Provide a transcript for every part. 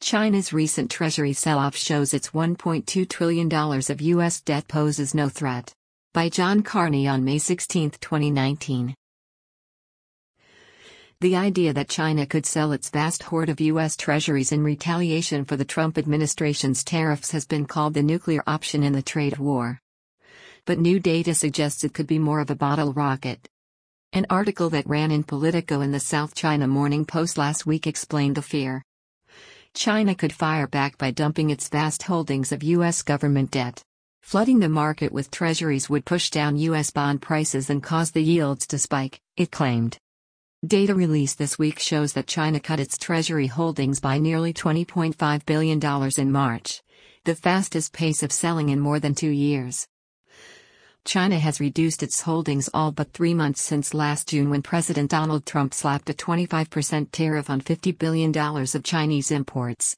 China's recent treasury sell-off shows its $1.2 trillion of U.S. debt poses no threat. By John Carney on May 16, 2019. The idea that China could sell its vast hoard of U.S. treasuries in retaliation for the Trump administration's tariffs has been called the nuclear option in the trade war. But new data suggests it could be more of a bottle rocket. An article that ran in Politico in the South China Morning Post last week explained the fear. China could fire back by dumping its vast holdings of U.S. government debt. Flooding the market with treasuries would push down U.S. bond prices and cause the yields to spike, it claimed. Data released this week shows that China cut its treasury holdings by nearly $20.5 billion in March, the fastest pace of selling in more than 2 years. China has reduced its holdings all but 3 months since last June when President Donald Trump slapped a 25% tariff on $50 billion of Chinese imports.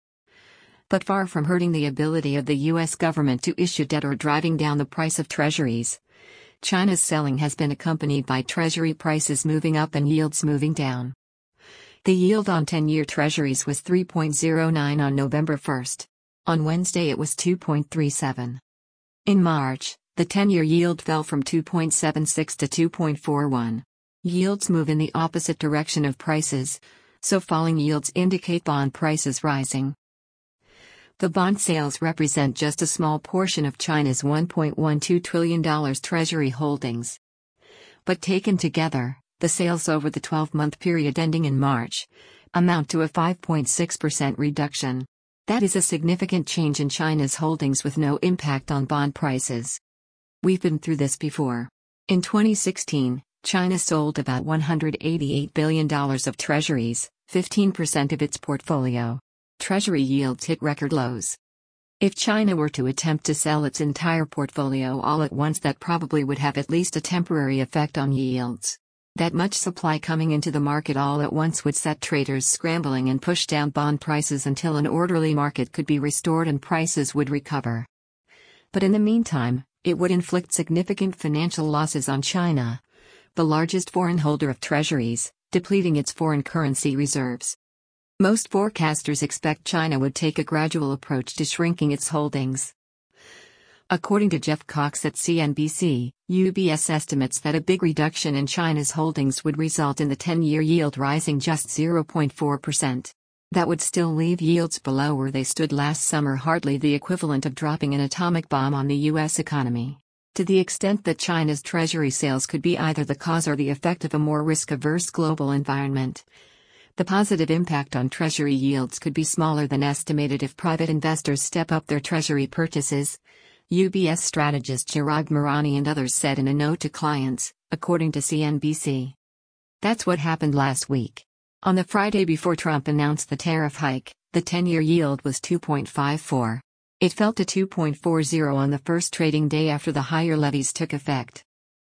But far from hurting the ability of the U.S. government to issue debt or driving down the price of treasuries, China's selling has been accompanied by treasury prices moving up and yields moving down. The yield on 10-year treasuries was 3.09 on November 1. On Wednesday it was 2.37. In March, the 10-year yield fell from 2.76 to 2.41. Yields move in the opposite direction of prices, so falling yields indicate bond prices rising. The bond sales represent just a small portion of China's $1.12 trillion treasury holdings. But taken together, the sales over the 12-month period ending in March amount to a 5.6% reduction. That is a significant change in China's holdings with no impact on bond prices. We've been through this before. In 2016, China sold about $188 billion of treasuries, 15% of its portfolio. Treasury yields hit record lows. If China were to attempt to sell its entire portfolio all at once, that probably would have at least a temporary effect on yields. That much supply coming into the market all at once would set traders scrambling and push down bond prices until an orderly market could be restored and prices would recover. But in the meantime, it would inflict significant financial losses on China, the largest foreign holder of treasuries, depleting its foreign currency reserves. Most forecasters expect China would take a gradual approach to shrinking its holdings. According to Jeff Cox at CNBC, UBS estimates that a big reduction in China's holdings would result in the 10-year yield rising just 0.4%. That would still leave yields below where they stood last summer, hardly the equivalent of dropping an atomic bomb on the U.S. economy. To the extent that China's treasury sales could be either the cause or the effect of a more risk-averse global environment, the positive impact on treasury yields could be smaller than estimated if private investors step up their treasury purchases, UBS strategist Chirag Marani and others said in a note to clients, according to CNBC. That's what happened last week. On the Friday before Trump announced the tariff hike, the 10-year yield was 2.54. It fell to 2.40 on the first trading day after the higher levies took effect.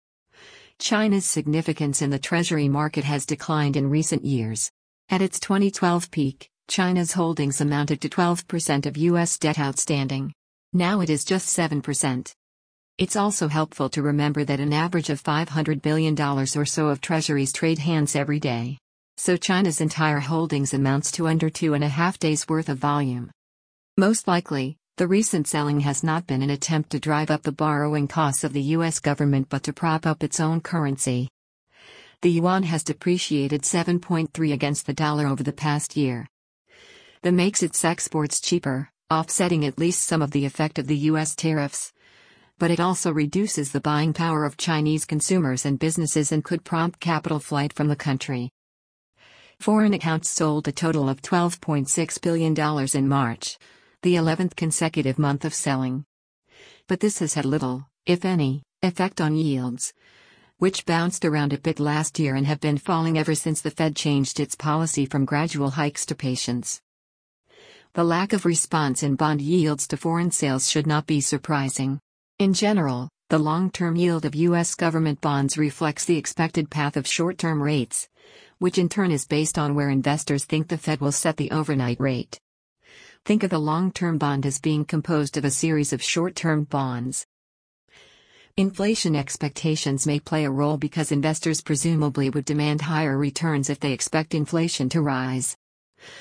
China's significance in the treasury market has declined in recent years. At its 2012 peak, China's holdings amounted to 12% of U.S. debt outstanding. Now it is just 7%. It's also helpful to remember that an average of $500 billion or so of treasuries trade hands every day. So China's entire holdings amounts to under 2.5 days' worth of volume. Most likely, the recent selling has not been an attempt to drive up the borrowing costs of the U.S. government but to prop up its own currency. The yuan has depreciated 7.3 against the dollar over the past year. That makes its exports cheaper, offsetting at least some of the effect of the U.S. tariffs. But it also reduces the buying power of Chinese consumers and businesses and could prompt capital flight from the country. Foreign accounts sold a total of $12.6 billion in March, the 11th consecutive month of selling. But this has had little, if any, effect on yields, which bounced around a bit last year and have been falling ever since the Fed changed its policy from gradual hikes to patience. The lack of response in bond yields to foreign sales should not be surprising. In general, the long-term yield of U.S. government bonds reflects the expected path of short-term rates, which in turn is based on where investors think the Fed will set the overnight rate. Think of the long-term bond as being composed of a series of short-term bonds. Inflation expectations may play a role because investors presumably would demand higher returns if they expect inflation to rise.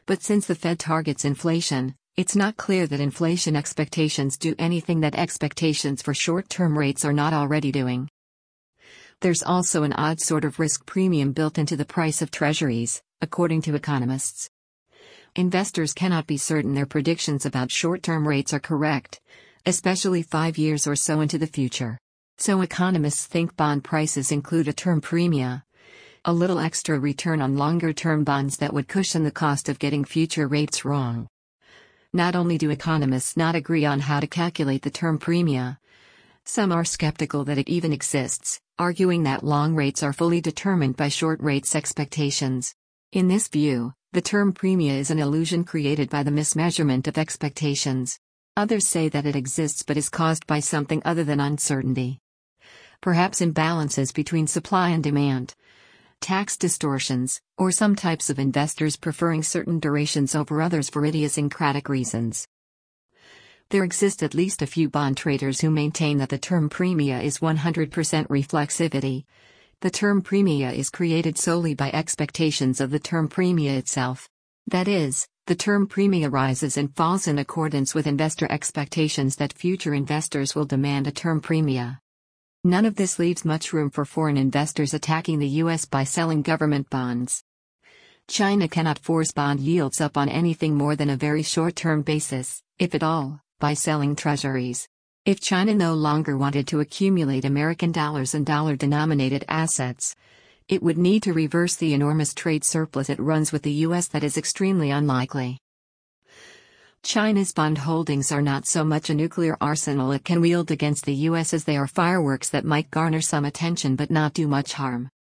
But since the Fed targets inflation, it's not clear that inflation expectations do anything that expectations for short-term rates are not already doing. There's also an odd sort of risk premium built into the price of treasuries, according to economists. Investors cannot be certain their predictions about short-term rates are correct, especially 5 years or so into the future. So economists think bond prices include a term premium, a little extra return on longer-term bonds that would cushion the cost of getting future rates wrong. Not only do economists not agree on how to calculate the term premium, some are skeptical that it even exists, arguing that long rates are fully determined by short rates expectations. In this view, the term premium is an illusion created by the mismeasurement of expectations. Others say that it exists but is caused by something other than uncertainty. Perhaps imbalances between supply and demand, tax distortions, or some types of investors preferring certain durations over others for idiosyncratic reasons. There exist at least a few bond traders who maintain that the term premium is 100% reflexivity. The term premium is created solely by expectations of the term premium itself. That is, the term premium rises and falls in accordance with investor expectations that future investors will demand a term premium. None of this leaves much room for foreign investors attacking the U.S. by selling government bonds. China cannot force bond yields up on anything more than a very short-term basis, if at all, by selling treasuries. If China no longer wanted to accumulate American dollars and dollar-denominated assets, it would need to reverse the enormous trade surplus it runs with the U.S. that is extremely unlikely. China's bond holdings are not so much a nuclear arsenal it can wield against the U.S. as they are fireworks that might garner some attention but not do much harm.